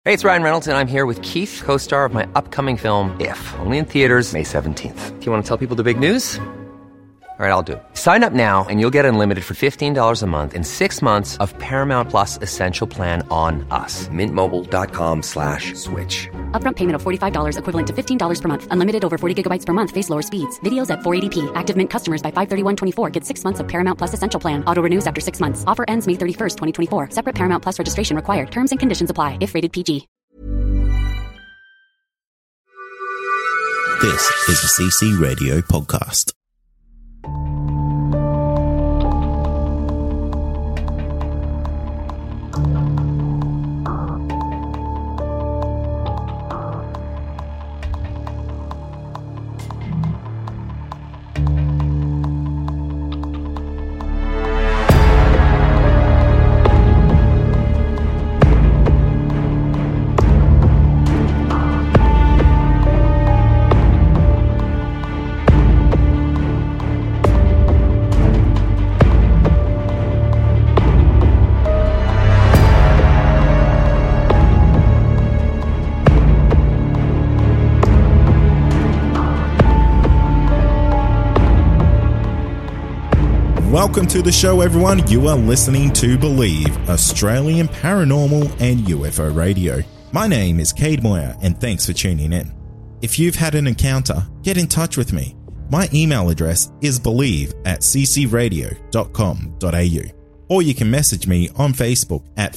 Hey, it's Ryan Reynolds, and I'm here with Keith, co-star of my upcoming film, If, only in theaters May 17th. Do you want to tell people the big news? All right, I'll do it. Sign up now and you'll get unlimited for $15 a month and 6 months of Paramount Plus Essential Plan on us. MintMobile.com/switch. Upfront payment of $45 equivalent to $15 per month. Unlimited over 40 gigabytes per month. Face lower speeds. Videos at 480p. Active Mint customers by 531.24 get 6 months of Paramount Plus Essential Plan. Auto renews after 6 months. Offer ends May 31st, 2024. Separate Paramount Plus registration required. Terms and conditions apply if rated PG. This is a CC Radio podcast. Welcome to the show, everyone. You are listening to Believe, Australian Paranormal and UFO Radio. My name is Cade Moyer, and thanks for tuning in. If you've had an encounter, get in touch with me. My email address is believe@ccradio.com.au, or you can message me on Facebook at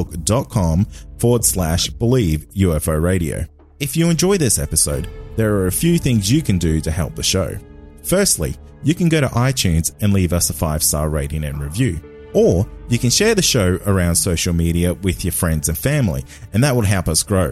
facebook.com/Believe UFO Radio. If you enjoy this episode, there are a few things you can do to help the show. Firstly, you can go to iTunes and leave us a 5-star rating and review. Or you can share the show around social media with your friends and family, and that will help us grow.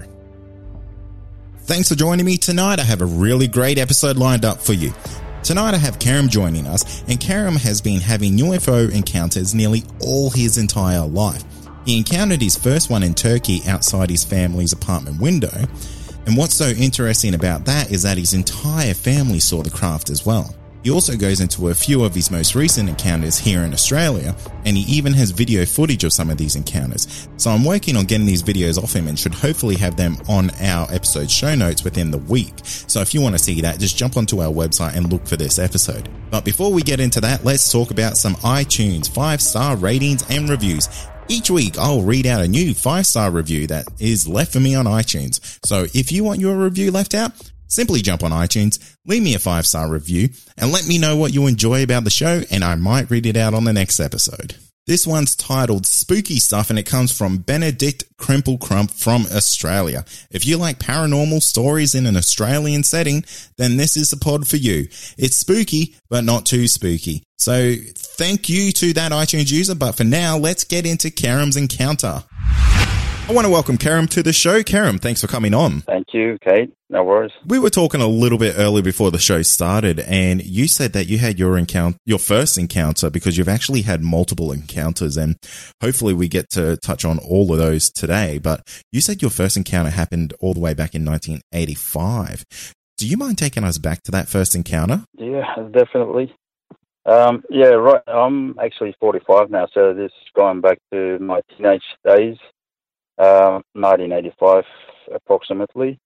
Thanks for joining me tonight. I have a really great episode lined up for you. Tonight I have Karam joining us, and Karam has been having UFO encounters nearly all his entire life. He encountered his first one in Turkey outside his family's apartment window, and what's so interesting about that is that his entire family saw the craft as well. He also goes into a few of his most recent encounters here in Australia, and he even has video footage of some of these encounters. So I'm working on getting these videos off him and should hopefully have them on our episode show notes within the week. So if you want to see that, just jump onto our website and look for this episode. But before we get into that, let's talk about some iTunes 5-star ratings and reviews. Each week, I'll read out a new 5-star review that is left for me on iTunes. So if you want your review left out, simply jump on iTunes, leave me a 5-star review, and let me know what you enjoy about the show, and I might read it out on the next episode. This one's titled Spooky Stuff, and it comes from Benedict Crimple Crump from Australia. If you like paranormal stories in an Australian setting, then this is the pod for you. It's spooky, but not too spooky. So thank you to that iTunes user, but for now, let's get into Karam's encounter. I want to welcome Karam to the show. Karam, thanks for coming on. Thank you, Kate. No worries. We were talking a little bit earlier before the show started, and you said that you had your first encounter, because you've actually had multiple encounters, and hopefully we get to touch on all of those today. But you said your first encounter happened all the way back in 1985. Do you mind taking us back to that first encounter? Yeah, definitely. Yeah, right. I'm actually 45 now, so this is going back to my teenage days. 1985 approximately.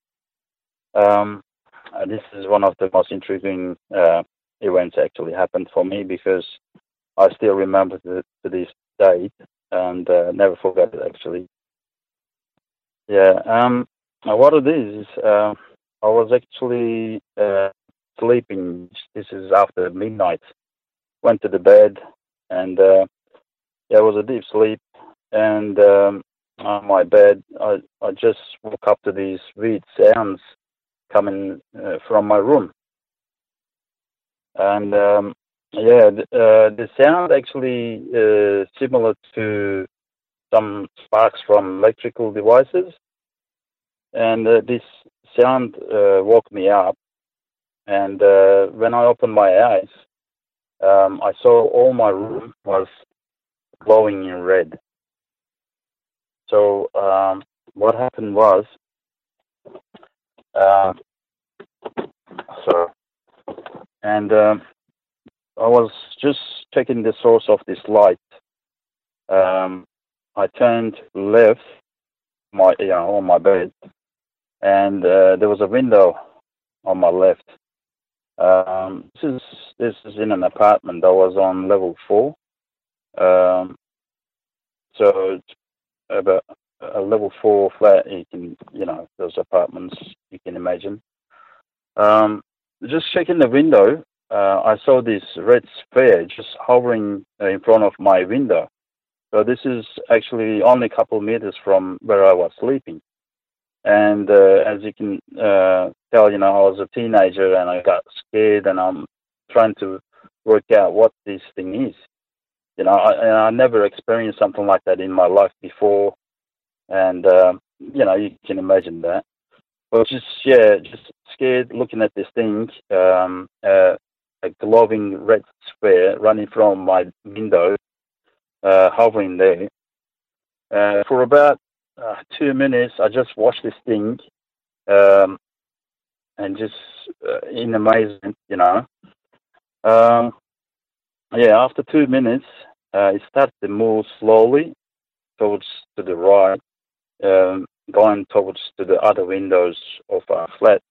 This is one of the most intriguing events actually happened for me, because I still remember to this date and never forgot it actually. Yeah, what it is, I was actually sleeping. This is after midnight. Went to the bed, and it was a deep sleep, and on my bed, I just woke up to these weird sounds coming from my room. And the sound actually similar to some sparks from electrical devices. And this sound woke me up. And when I opened my eyes, I saw all my room was glowing in red. So what happened was, I was just checking the source of this light. I turned left, on my bed, and there was a window on my left. This is in an apartment that was on level 4. So it's about a level 4 flat. You can, those apartments you can imagine. Just checking the window, I saw this red sphere just hovering in front of my window. So this is actually only a couple of meters from where I was sleeping. And as you can tell, I was a teenager and I got scared, and I'm trying to work out what this thing is. I never experienced something like that in my life before. And, you can imagine that. But just scared looking at this thing, a glowing red sphere running from my window, hovering there. For about 2 minutes, I just watched this thing, and just in amazement, after 2 minutes, it started to move slowly towards to the right, going towards to the other windows of our flat.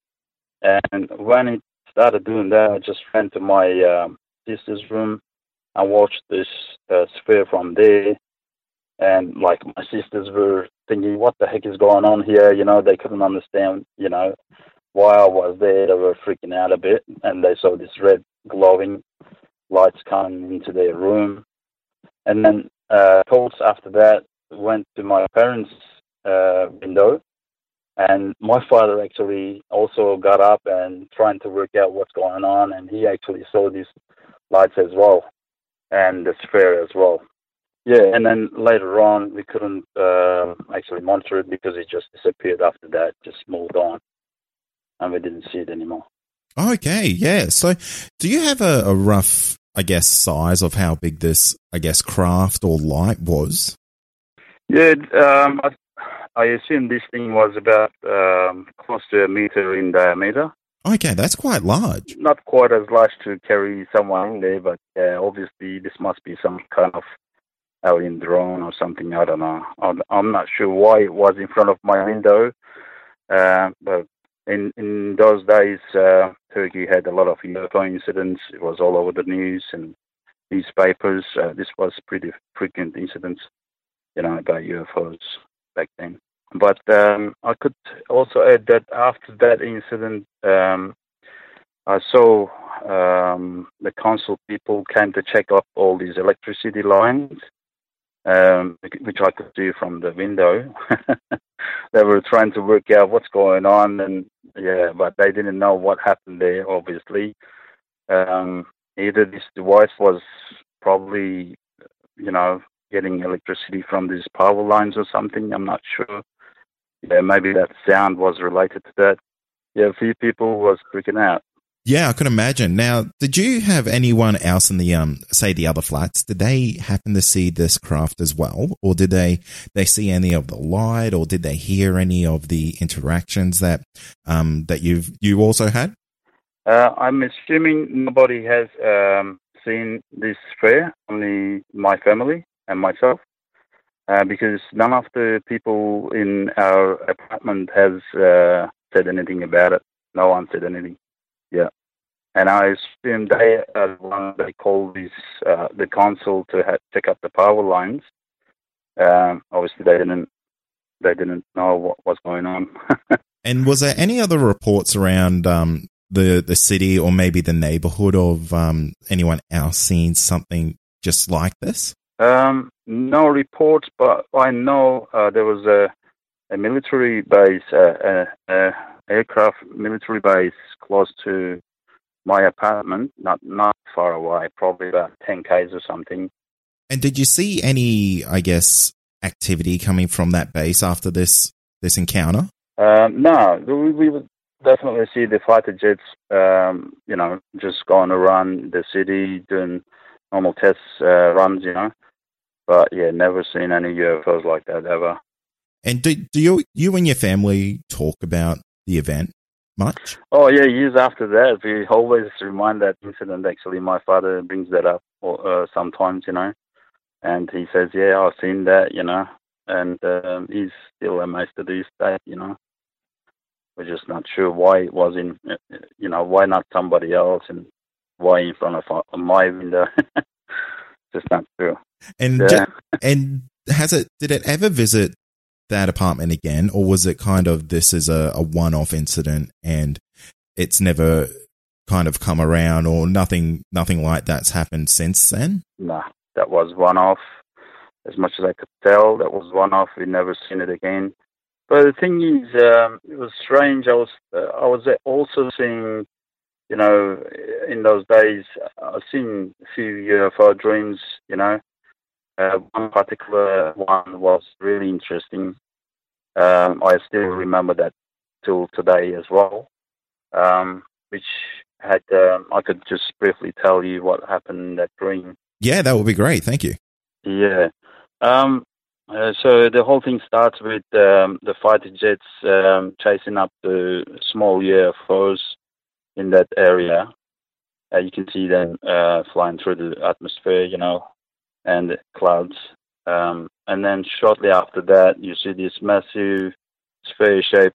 And when it started doing that, I just ran to my sister's room and watched this sphere from there. And like my sisters were thinking, what the heck is going on here? They couldn't understand, why I was there. They were freaking out a bit, and they saw this red glowing lights coming into their room. And then thoughts after that went to my parents' window, and my father actually also got up and trying to work out what's going on, and he actually saw these lights as well, and the sphere as well. Yeah, and then later on, we couldn't actually monitor it because it just disappeared after that, just moved on, and we didn't see it anymore. Okay, yeah. So do you have a rough, size of how big this, craft or light was? Yeah, I assume this thing was about close to 1 meter in diameter. Okay, that's quite large. Not quite as large to carry someone in there, but obviously this must be some kind of alien drone or something. I don't know. I'm not sure why it was in front of my window, but in those days, Turkey had a lot of UFO incidents. It was all over the news and newspapers. This was pretty frequent incidents, about UFOs back then. But I could also add that after that incident, I saw the council people came to check up all these electricity lines, which I could do from the window. They were trying to work out what's going on, but they didn't know what happened there, obviously. Either this device was probably, getting electricity from these power lines or something. I'm not sure. Yeah, maybe that sound was related to that. Yeah, a few people was freaking out. Yeah, I can imagine. Now, did you have anyone else in the, say, the other flats? Did they happen to see this craft as well? Or did they see any of the light? Or did they hear any of the interactions that you also had? I'm assuming nobody has seen this sphere, only my family and myself, because none of the people in our apartment has said anything about it. No one said anything. Yeah. And I assume they are the one they called the council to check up the power lines. Obviously, they didn't know what was going on. And was there any other reports around the city or maybe the neighborhood of anyone else seeing something just like this? No reports, but I know there was a military base, aircraft military base close to my apartment, not far away, probably about 10 k's or something. And did you see any, activity coming from that base after this encounter? No, we would definitely see the fighter jets, just going around the city doing normal test runs, But yeah, never seen any UFOs like that ever. And do you and your family talk about the event much? Oh yeah, years after that, we always remind that incident. Actually, my father brings that up sometimes, and he says, "Yeah, I've seen that," and he's still amazed to this day. We're just not sure why it was in, why not somebody else, and why in front of my window. Just not true. And Yeah. and did it ever visit that apartment again, or was it kind of this is a one-off incident and it's never kind of come around, or nothing like that's happened since then? Nah, that was one-off. As much as I could tell, that was one-off. We never seen it again. But the thing is, it was strange. I was also seeing, in those days, I've seen a few UFO dreams. One particular one was really interesting. I still remember that till today as well. Which had I could just briefly tell you what happened in that dream. Yeah, that would be great. Thank you. Yeah. So the whole thing starts with the fighter jets chasing up the small UFOs in that area. You can see them flying through the atmosphere, and the clouds. And then shortly after that, you see this massive sphere-shaped,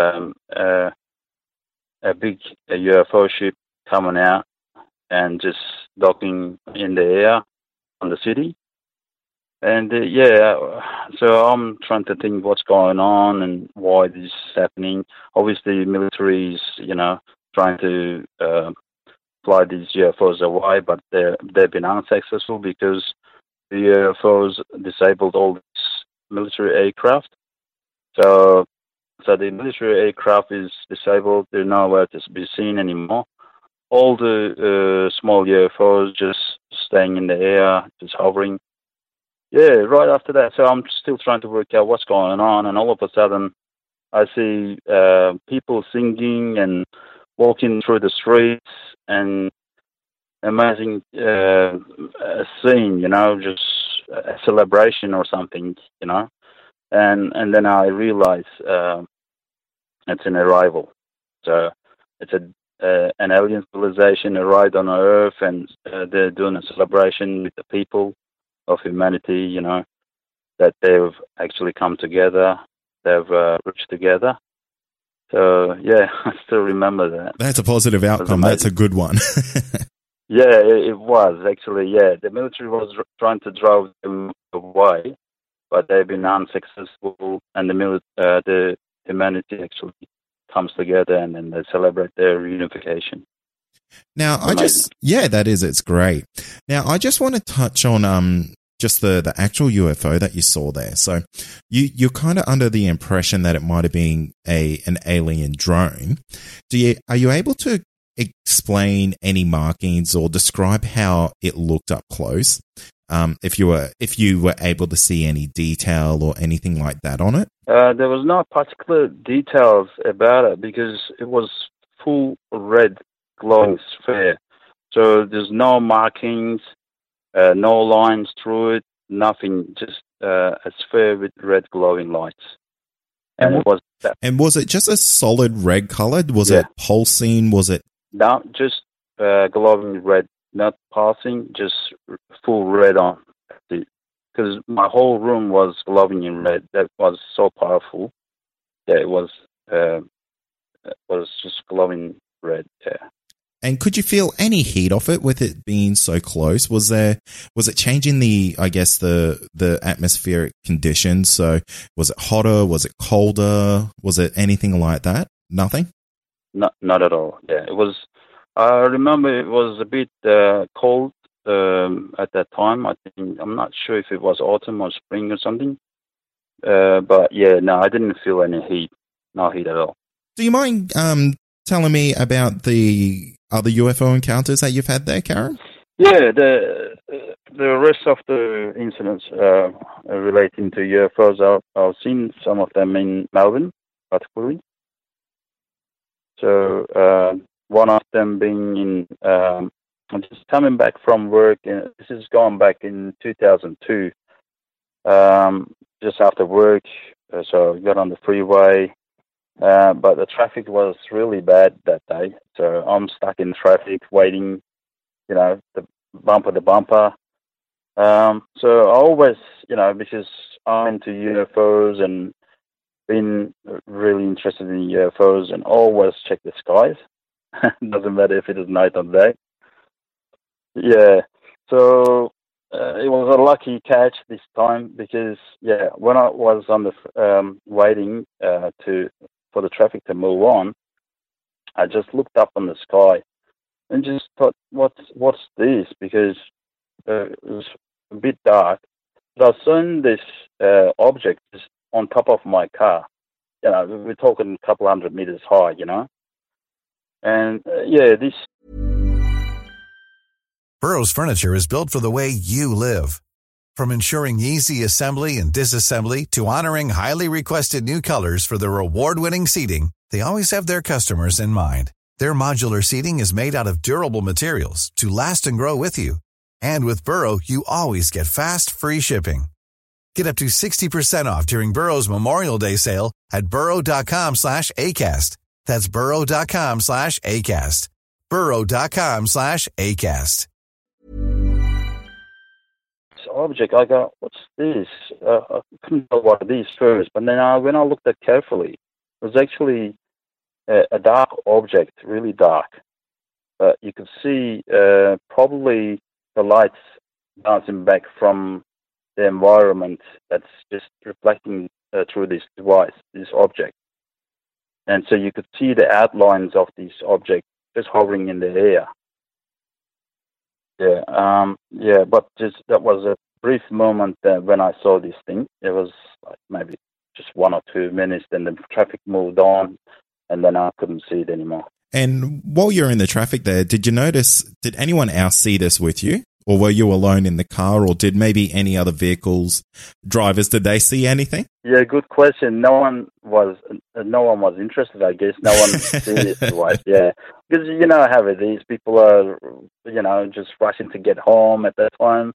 a big UFO ship coming out and just docking in the air on the city. And so I'm trying to think what's going on and why this is happening. Obviously, the military is, trying to fly these UFOs away, but they've been unsuccessful because the UFOs disabled all these military aircraft. So the military aircraft is disabled. They're nowhere to be seen anymore. All the small UFOs just staying in the air, just hovering. Yeah, right after that. So I'm still trying to work out what's going on, and all of a sudden I see people singing and walking through the streets, and amazing scene, just a celebration or something, and then I realize it's an arrival. So it's an alien civilization arrived on Earth, and they're doing a celebration with the people of humanity, that they've actually come together, they've reached together. So, yeah, I still remember that. That's a positive outcome. That's a good one. Yeah, it was, actually, yeah. The military was trying to drive them away, but they've been unsuccessful, and the humanity actually comes together, and then they celebrate their unification. Now, it's great. Now, I just want to touch on just the actual UFO that you saw there. So you're kind of under the impression that it might have been an alien drone. Are you able to explain any markings or describe how it looked up close? If you were able to see any detail or anything like that on it? There was no particular details about it because it was full red glowing sphere. So there's no markings, no lines through it, nothing, just a sphere with red glowing lights. And was it just a solid red color? Was it pulsing? Was it? No, just glowing red, not pulsing, just full red on. Because my whole room was glowing in red. That was so powerful. Yeah, it was just glowing red. Yeah. And could you feel any heat off it with it being so close? Was it changing the atmospheric conditions? So was it hotter? Was it colder? Was it anything like that? Nothing? Not at all. Yeah, it was. I remember it was a bit cold at that time. I'm not sure if it was autumn or spring or something. But yeah, no, I didn't feel any heat. No heat at all. Do you mind telling me about the other UFO encounters that you've had there, Karen? Yeah, the rest of the incidents relating to UFOs, I've seen some of them in Melbourne, particularly. So one of them being in, I'm just coming back from work. This is going back in 2002. Just after work, so I got on the freeway. But the traffic was really bad that day, so I'm stuck in traffic waiting, the bumper to bumper. So I always, because I'm into UFOs and been really interested in UFOs and always check the skies. Doesn't matter if it is night or day. Yeah. So it was a lucky catch this time because, yeah, when I was on the waiting for the traffic to move on, I just looked up on the sky and just thought, what's this? Because it was a bit dark. But I seen this object just on top of my car. You know, we're talking a couple 100 meters high, you know. And this. Burrow's furniture is built for the way you live. From ensuring easy assembly and disassembly to honoring highly requested new colors for their award-winning seating, they always have their customers in mind. Their modular seating is made out of durable materials to last and grow with you. And with Burrow, you always get fast, free shipping. Get up to 60% off during Burrow's Memorial Day sale at burrow.com/ACAST. That's burrow.com/ACAST. burrow.com/ACAST. Object, I go, what's this? I couldn't tell what it is first, but then when I looked at it carefully, it was actually a dark object, really dark. But you could see probably the lights bouncing back from the environment that's just reflecting through this device, this object. And so you could see the outlines of this object just hovering in the air. But just that was a brief moment when I saw this thing. It was like maybe just 1 or 2 minutes, then the traffic moved on, and then I couldn't see it anymore. And while you're in the traffic there, did anyone else see this with you? Or were you alone in the car, or did maybe any other vehicles, drivers, did they see anything? Yeah, good question. No one was interested, I guess. No one seen it twice, yeah. Because you know how it is. People are, just rushing to get home at that time,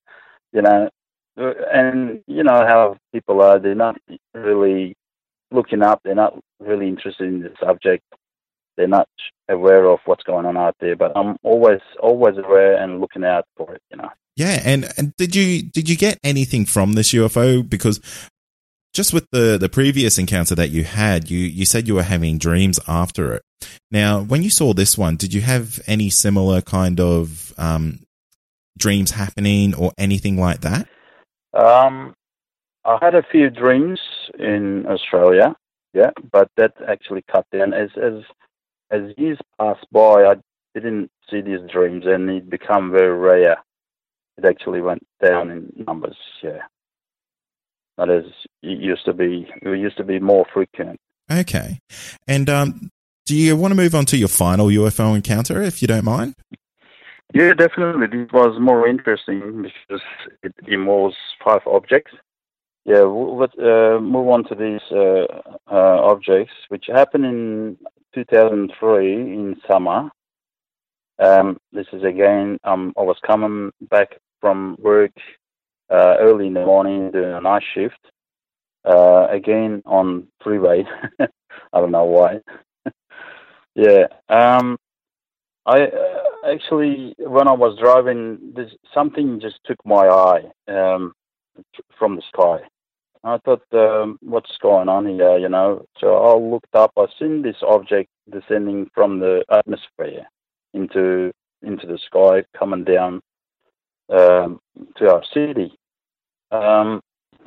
And you know how people are. They're not really looking up. They're not really interested in the subject. They're not aware of what's going on out there, but I'm always aware and looking out for it, Yeah, and did you get anything from this UFO? Because just with the previous encounter that you had, you said you were having dreams after it. Now, when you saw this one, did you have any similar kind of dreams happening or anything like that? I had a few dreams in Australia, yeah, but that actually cut down as years passed by. I didn't see these dreams, and it became very rare. It actually went down in numbers, yeah. Not as it used to be. It used to be more frequent. Okay. And do you want to move on to your final UFO encounter, if you don't mind? Yeah, definitely. This was more interesting because it involves 5 objects. Yeah, let's move on to these objects, which happened in 2003 in summer. This is again, I was coming back from work early in the morning doing a night shift. Again on freeway. I don't know why. Yeah. I actually, when I was driving, something just took my eye from the sky. I thought, what's going on here, So I looked up. I seen this object descending from the atmosphere into the sky, coming down to our city. But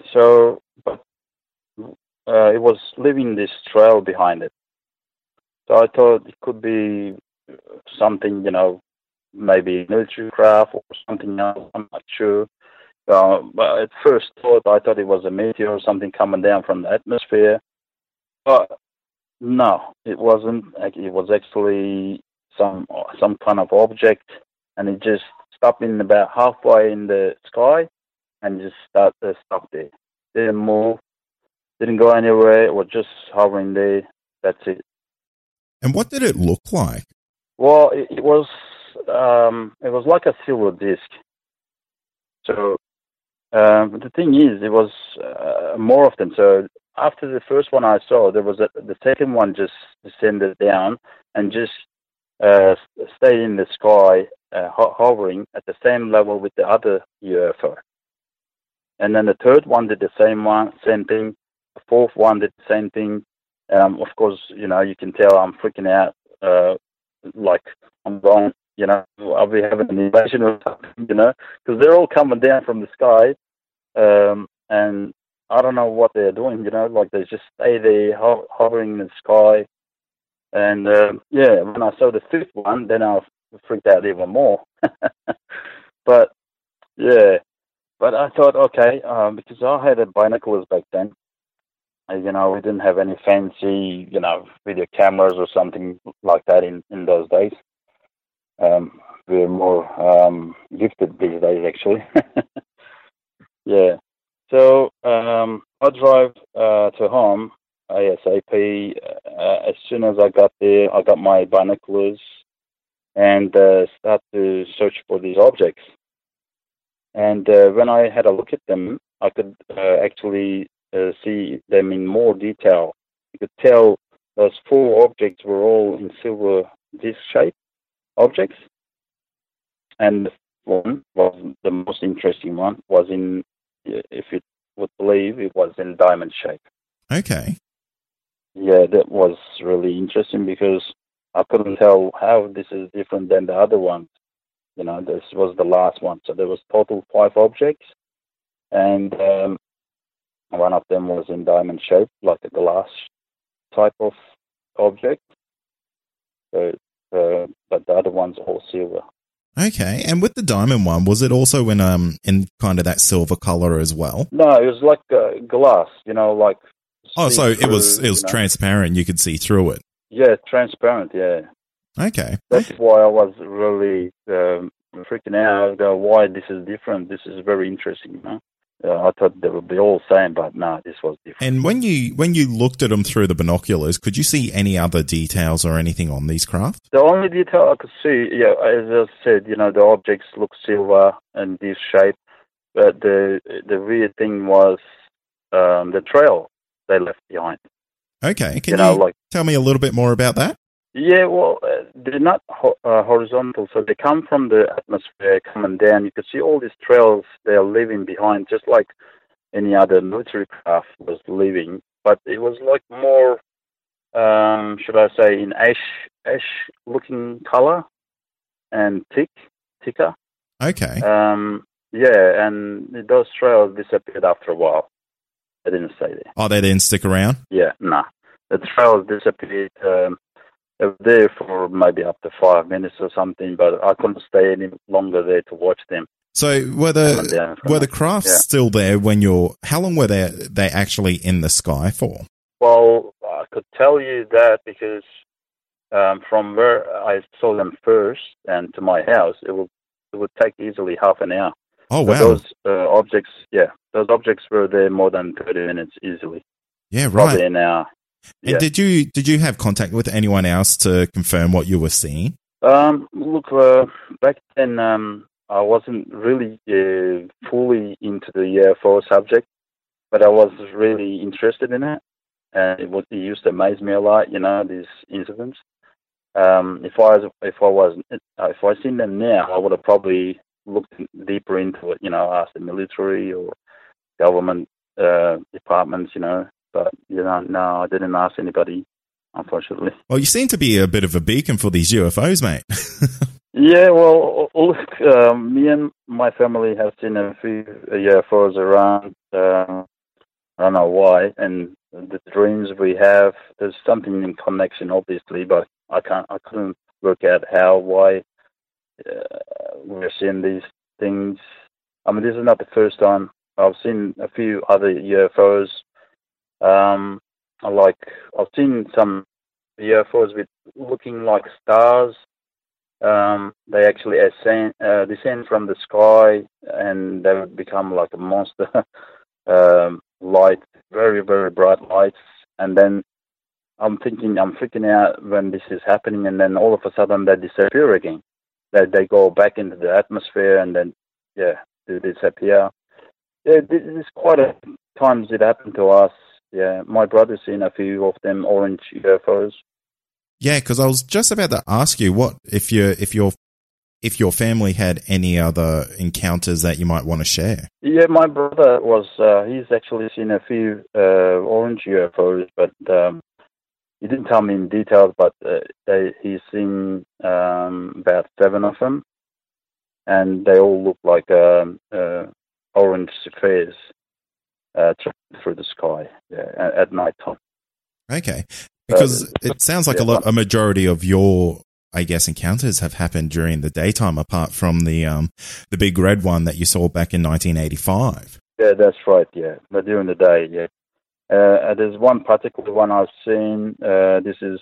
it was leaving this trail behind it. So I thought it could be something, maybe military craft or something else. I'm not sure. But at first thought, I thought it was a meteor or something coming down from the atmosphere. But no, it wasn't. It was actually some kind of object, and it just stopped in about halfway in the sky and just stopped there. Didn't move, didn't go anywhere. It was just hovering there. That's it. And what did it look like? Well, it was like a silver disc. So the thing is, it was more of them. So after the first one I saw, there was the second one just descended down and just stayed in the sky, hovering at the same level with the other UFO. And then the third one did the same thing. The fourth one did the same thing. Of course, you can tell I'm freaking out. Like I'm going, I'll be having an invasion or something, because they're all coming down from the sky, and I don't know what they're doing, like they just stay there hovering in the sky. And when I saw the fifth one, then I freaked out even more. But I thought, okay, because I had binoculars back then. We didn't have any fancy, video cameras or something like that in those days. We're more gifted these days, actually. Yeah. So I drove to home ASAP. As soon as I got there, I got my binoculars and start to search for these objects. And when I had a look at them, I could actually see them in more detail. You could tell those 4 objects were all in silver disc shape objects. And one was the most interesting one, was in, if you would believe, it was in diamond shape. Okay. Yeah, that was really interesting because I couldn't tell how this is different than the other ones. This was the last one. So there was total 5 objects, and one of them was in diamond shape, like a glass type of object. But the other one's all silver. Okay, and with the diamond one, was it also in kind of that silver color as well? No, it was like glass, like. Oh, so it was transparent. You could see through it. Yeah, transparent. Yeah. Okay. That's why I was really freaking out. Why this is different? This is very interesting. I thought they would be all the same, but no, this was different. And when you looked at them through the binoculars, could you see any other details or anything on these craft? The only detail I could see, as I said, the objects look silver and this shape, but the weird thing was the trail they left behind. Okay, can you tell me a little bit more about that? Yeah, well, they're not horizontal, so they come from the atmosphere coming down. You can see all these trails they're leaving behind, just like any other military craft was leaving. But it was like more, should I say, in ash-looking color and thicker. Okay. And those trails disappeared after a while. They didn't stay there. Oh, they didn't stick around? Yeah, no. The trails disappeared. They were there for maybe up to 5 minutes or something, but I couldn't stay any longer there to watch them. So were the crafts still there how long were they actually in the sky for? Well, I could tell you that because from where I saw them first and to my house, it would take easily half an hour. Oh, wow. Those objects were there more than 30 minutes easily. Yeah, right. Probably an hour. And did you have contact with anyone else to confirm what you were seeing? Look, back then I wasn't really fully into the UFO subject, but I was really interested in it, and it used to amaze me a lot. These incidents. If I seen them now, I would have probably looked deeper into it. Asked the military or government departments. But, no, I didn't ask anybody, unfortunately. Well, you seem to be a bit of a beacon for these UFOs, mate. Yeah, well, look, me and my family have seen a few UFOs around. I don't know why. And the dreams we have, there's something in connection, obviously, but I couldn't work out why we're seeing these things. I mean, this is not the first time. I've seen a few other UFOs. I've seen some UFOs with looking like stars. They actually descend from the sky, and they would become like a monster light, very, very bright lights. And then I'm freaking out when this is happening, and then all of a sudden they disappear again. They go back into the atmosphere, and then they disappear. Yeah, this is quite a times it happened to us. Yeah, my brother's seen a few of them orange UFOs. Yeah, because I was just about to ask you, what if you're if your family had any other encounters that you might want to share. Yeah, my brother he's actually seen a few orange UFOs, but he didn't tell me in detail, but he's seen about 7 of them, and they all look like orange spheres through the sky at night time. Okay. Because it sounds like a majority of your, I guess, encounters have happened during the daytime, apart from the big red one that you saw back in 1985. Yeah, that's right. Yeah, but during the day, yeah. There's one particular one I've seen. This is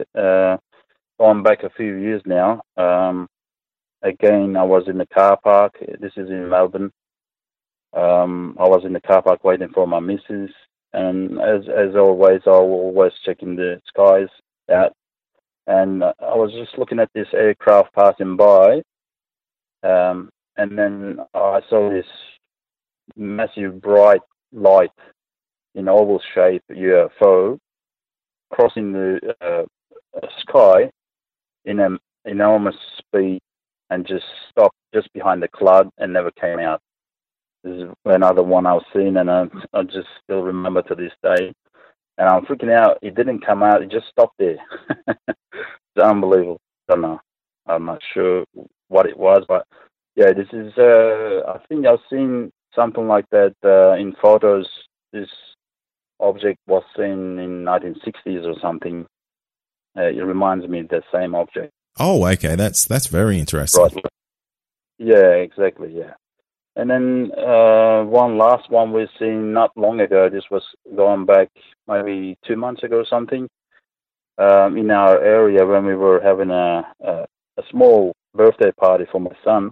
going back a few years now. Again, I was in the car park. This is in Melbourne. I was in the car park waiting for my missus. And as always, I will always checking the skies out. And I was just looking at this aircraft passing by, and then I saw this massive bright light in oval shape UFO crossing the sky in an enormous speed and just stopped just behind the cloud and never came out. This is another one I've seen, and I just still remember to this day. And I'm freaking out. It didn't come out. It just stopped there. It's unbelievable. I don't know. I'm not sure what it was, but yeah, this is. I think I've seen something like that in photos. This object was seen in 1960s or something. It reminds me of the same object. Oh, okay. That's very interesting. Right. Yeah, exactly. Yeah. And then one last one we've seen not long ago. This was going back maybe 2 months ago or something. In our area when we were having a small birthday party for my son.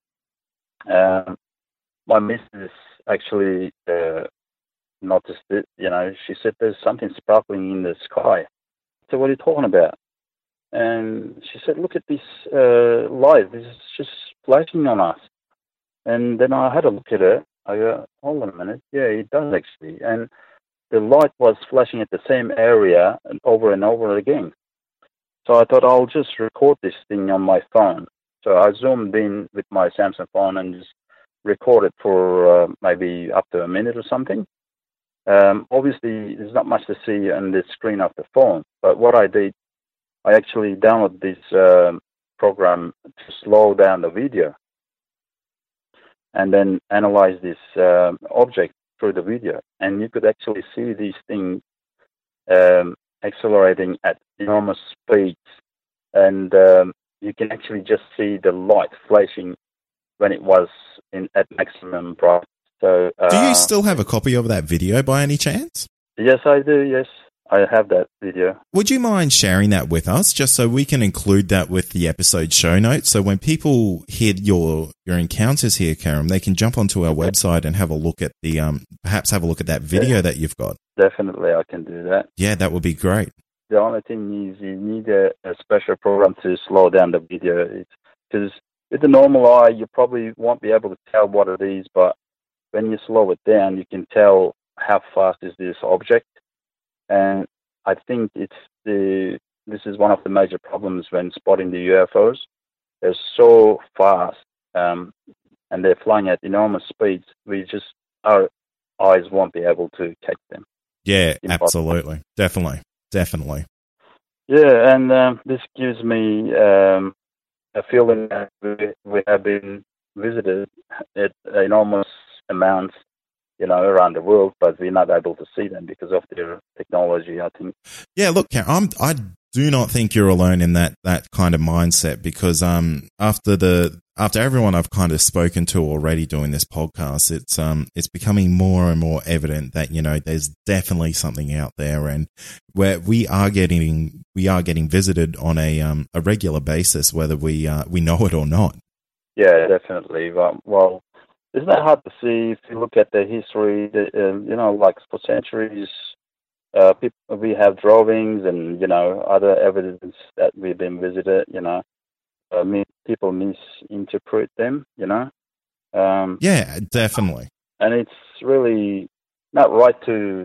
My missus actually noticed it. She said there's something sparkling in the sky. So what are you talking about? And she said, look at this light. This is just flashing on us. And then I had a look at it. I go, hold on a minute. Yeah, it does actually. And the light was flashing at the same area and over again. So I thought I'll just record this thing on my phone. So I zoomed in with my Samsung phone and just recorded for maybe up to a minute or something. Obviously, there's not much to see on the screen of the phone. But what I did, I actually downloaded this program to slow down the video and then analyze this object through the video. And you could actually see these things accelerating at enormous speeds. And you can actually just see the light flashing when it was at maximum bright. So, do you still have a copy of that video by any chance? Yes, I do, yes. I have that video. Would you mind sharing that with us, just so we can include that with the episode show notes? So when people hear your encounters here, Karim, they can jump onto our website and have a look at the perhaps have a look at that video that you've got. Definitely, I can do that. Yeah, that would be great. The only thing is you need a special program to slow down the video. Because with the normal eye, you probably won't be able to tell what it is, but when you slow it down, you can tell how fast is this object. And I think this is one of the major problems when spotting the UFOs. They're so fast, and they're flying at enormous speeds. Our eyes won't be able to catch them. Yeah, absolutely. Definitely. Yeah, and this gives me a feeling that we have been visited at enormous amounts, around the world, but we're not able to see them because of their technology, I think. Yeah, look, I do not think you're alone in that kind of mindset, because after everyone I've kind of spoken to already doing this podcast, it's becoming more and more evident that there's definitely something out there, and where we are getting visited on a regular basis, whether we know it or not. Yeah, definitely. Well, isn't that hard to see if you look at the history? Like for centuries, we have drawings and other evidence that we've been visited. People misinterpret them. Yeah, definitely. And it's really not right to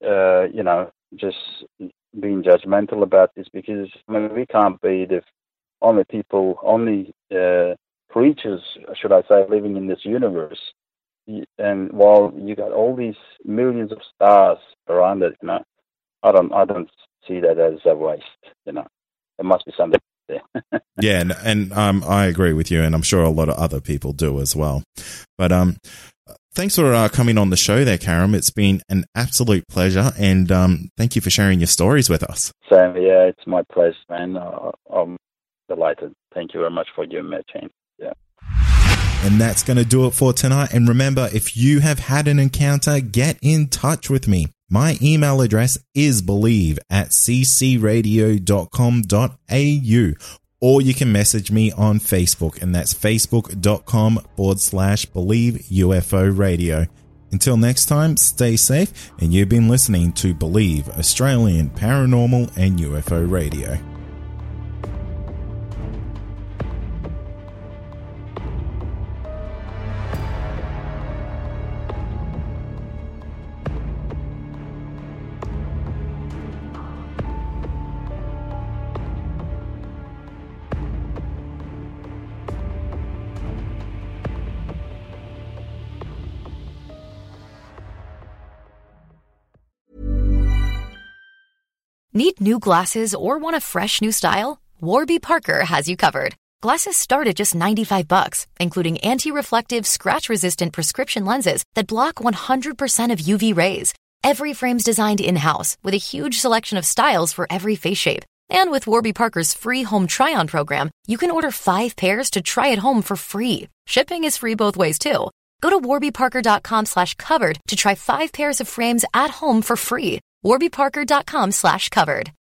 just being judgmental about this, because we can't be the only creatures, should I say, living in this universe. And while you got all these millions of stars around it, I don't see that as a waste. There must be something there. Yeah, and I agree with you, and I'm sure a lot of other people do as well. But thanks for coming on the show there, Karim. It's been an absolute pleasure, and thank you for sharing your stories with us. Sam, yeah, it's my pleasure, man. I'm delighted. Thank you very much for giving me a chance. Yeah. And that's going to do it for tonight. And remember, if you have had an encounter, get in touch with me. My email address is believe@ccradio.com.au, or you can message me on Facebook, and that's facebook.com/Believe UFO Radio. Until next time, stay safe, and you've been listening to Believe Australian Paranormal and UFO Radio. Need new glasses or want a fresh new style? Warby Parker has you covered. Glasses start at just $95, including anti-reflective, scratch-resistant prescription lenses that block 100% of UV rays. Every frame's designed in-house with a huge selection of styles for every face shape. And with Warby Parker's free home try-on program, you can order 5 pairs to try at home for free. Shipping is free both ways, too. Go to warbyparker.com/covered to try 5 pairs of frames at home for free. warbyparker.com/covered.